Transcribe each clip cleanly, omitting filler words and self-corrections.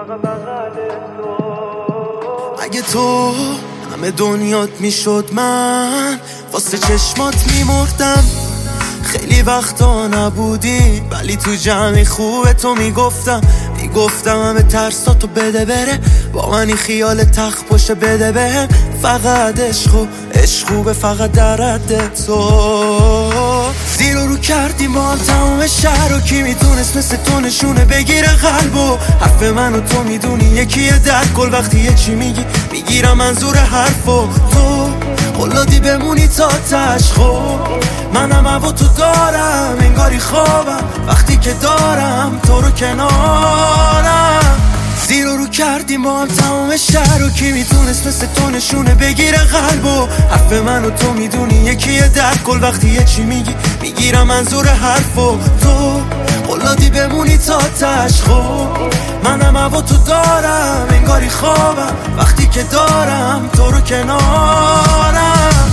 اگه تو همه دنیات میشد من واسه چشمات میمردم. خیلی وقتا نبودی ولی تو جمعی خوبه تو میگفتم همه ترساتو بده بره، با منی خیال تخت باشه بده بهم. فقط عشق خوبه، فقط در حد تو. زیر و رو کردیم با هم تمام شهر و کی میتونست مثل تو نشونه بگیره قلبو. حرف من و تو میدونی یکیه در کل، وقتی یه چی میگی میگیرم منظور حرفو. تو قلادی بمونی تا تشخو، منم هوا تو دارم انگاری خوابم وقتی که دارم تو رو کنارم. زیر و رو کردیم با هم تمام شهر و کی میتونست مثل تو نشونه بگیره قلبو. حرف من و تو میدونی یکیه در کل، وقتی یه چی میگی میگیرم منظور حرفو. تو قلادی بمونی تا تشخو، منم هوا تو دارم انگاری خوابم وقتی که دارم تو رو کنارم.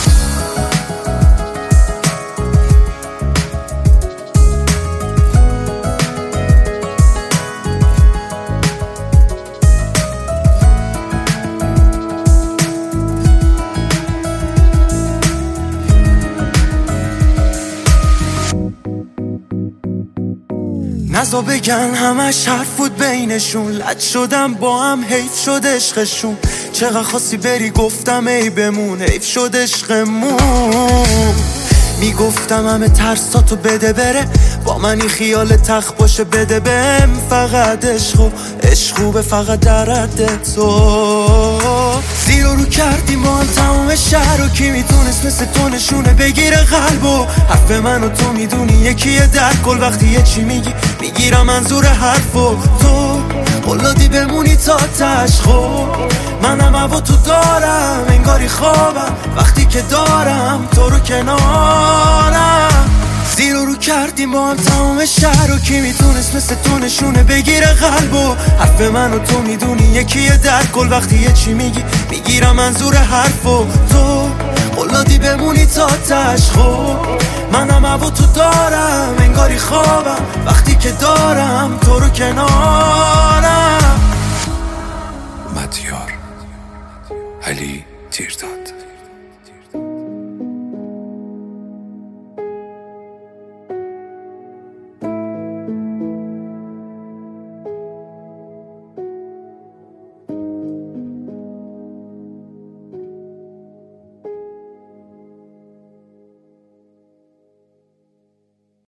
نزا بگن همش حرف بود بینشون، لد شدم با هم حیف شد عشقشون. چقدر خواستی بری گفتم ای بمون، حیف شد عشقمون. میگفتم همه ترساتو بده بره، با منی خیال تخت باشه بده بهم. فقط عشق خوبه، فقط در حد تو. زیر و رو کردیم با هم تمام شهر و کی میتونست مثل تو نشونه بگیره قلبو. حرف من و تو میدونی یکیه در کل، وقتی یه چی میگی میگیرم منظور حرفو. تو قلادی بمونی تا تشخو، منم هوا تو دارم انگاری خوابم وقتی که دارم تو رو کنارم. زیر و رو کردیم با هم تمام شهر و کی میتونست مثل تو نشونه بگیره قلبو. حرف من و تو میدونی یکیه در کل، وقتی یه چی میگی میگیرم منظور حرفو. تو قلادی بمونی تا تشخو، منم هوا تو دارم انگاری خوابم وقتی که دارم تو رو کنارم. مدیار علی تیرداد.